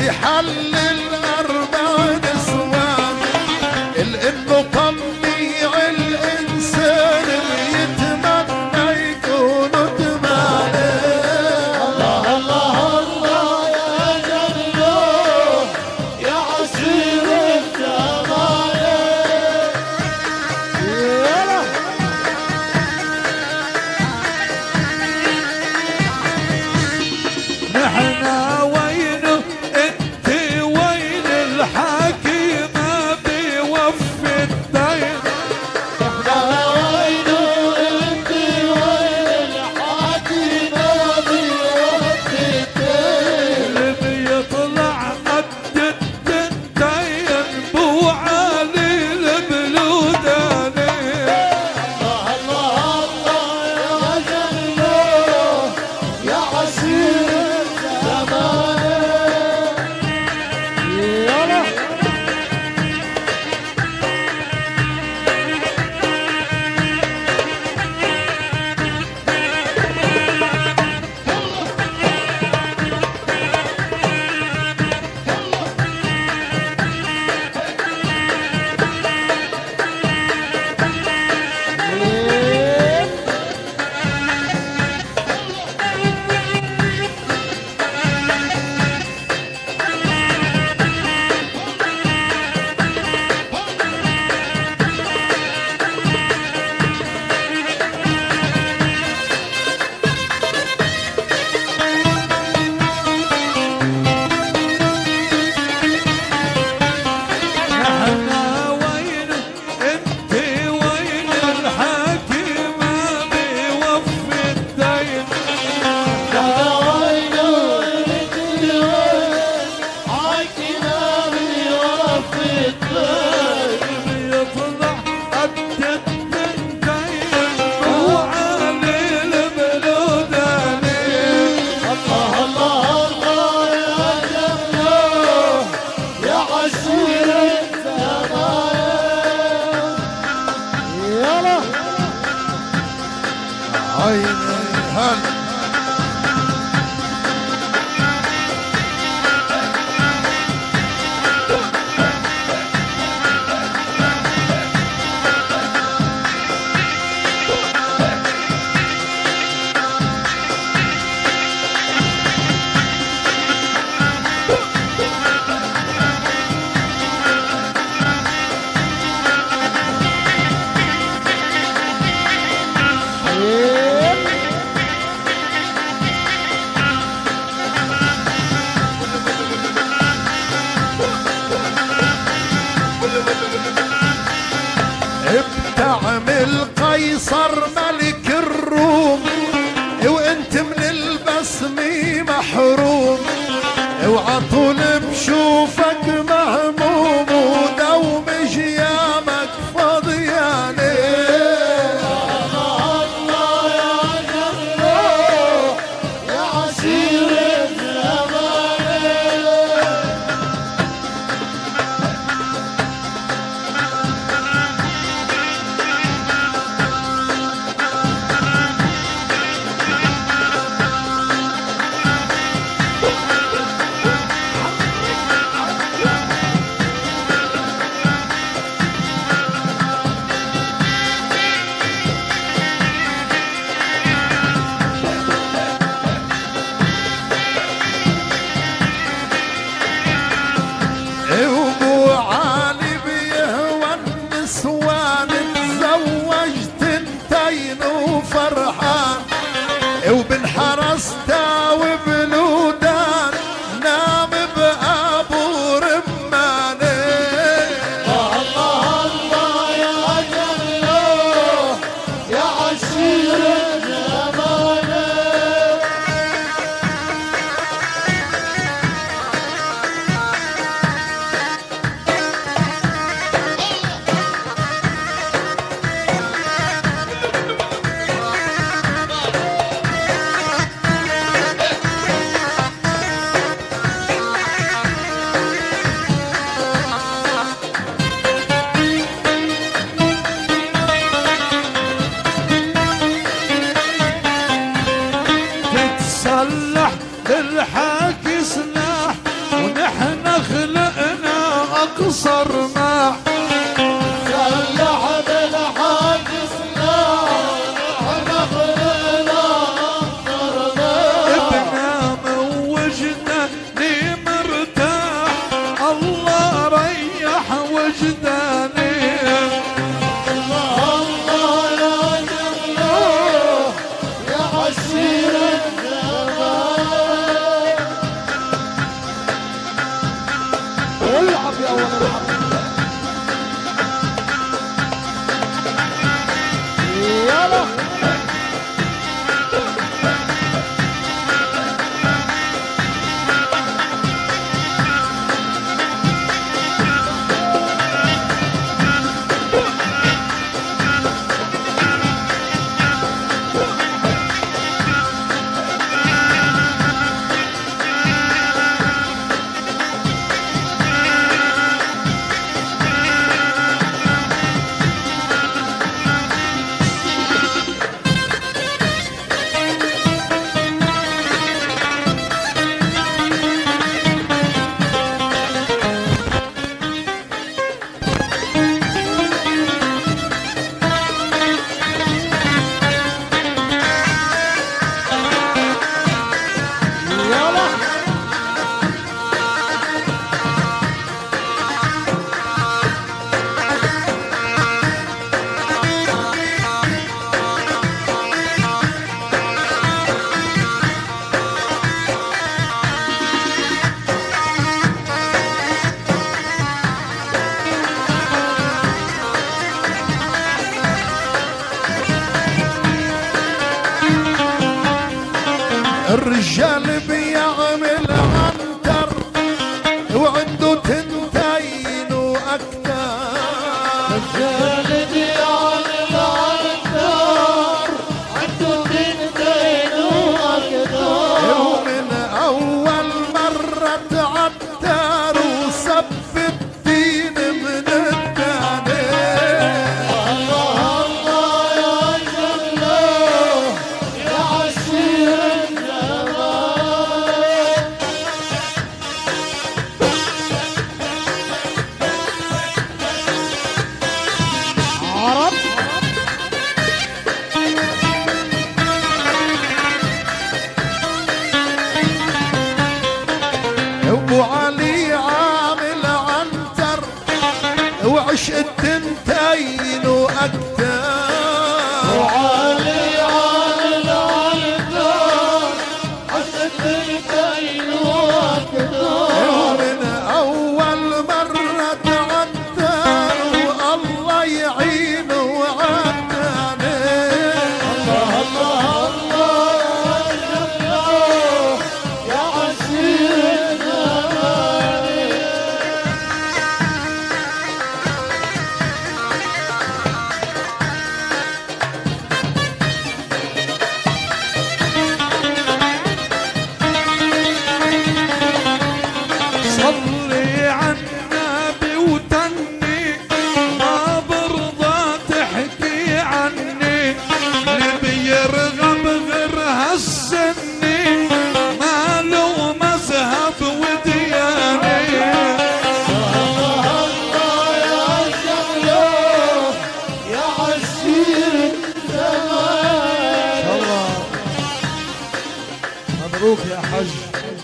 حل الأربع نسوان الإنه طبيع الإنسان بيتمنى يكونوا تماني. الله الله الله يا جلو يا عسير الزماني. نحنا وين انت وين الحكيم بيوفي الدين. نحنا وين انت وين الحكيم بيوفي الدين. اللي بيطلع قد التنتين بو علي البلوداني. الله الله الله يا جلو يا عسير الزماني. يلا نحنا وين انت وين الحكيم بيوفي الدين. نحنا وين انت وين حكيم بيوفي الدين. بيطلع قد التنتين بو علي البلوداني. الله الله الله يا جلو يا عسير الزماني. يلا عيني هل بتعمل قيصر ملك الروم وانت من البسمة محروم. اوعى طول بشوفك مهموم ودوم جيامك فضياني. الله الله يا جلو يا عسير الزماني. القيصر مع سلح بالحق سلاح نخلنا انظر بنام وجداني مرتاح الله ريح وجداني الله يا جميل يا عشير الجمال العب يا ولد العب يلا الرجال بيعمل عنتر وعنده تنتين واكتر جلدي على العنتر عنده تنتين واكثر ومن اول مرة تعتر وصف الدين من التاني الله الله يا جميل يا عشير الجمال عرب ابو علي عامل عنتر وعش التنتين واكتر وعلي على العنتر حتى تنتين واكثر ومن اول مرة تعتر والله يعينه وعداني الله الله يا جميل يا عشير الجمال صلي على النبي وتني ما برضى تحكي عني اللي بيرغب غير هالسني ما له مذهب ودياني الله يا جميل يا عشير الجمال مبروك يا حج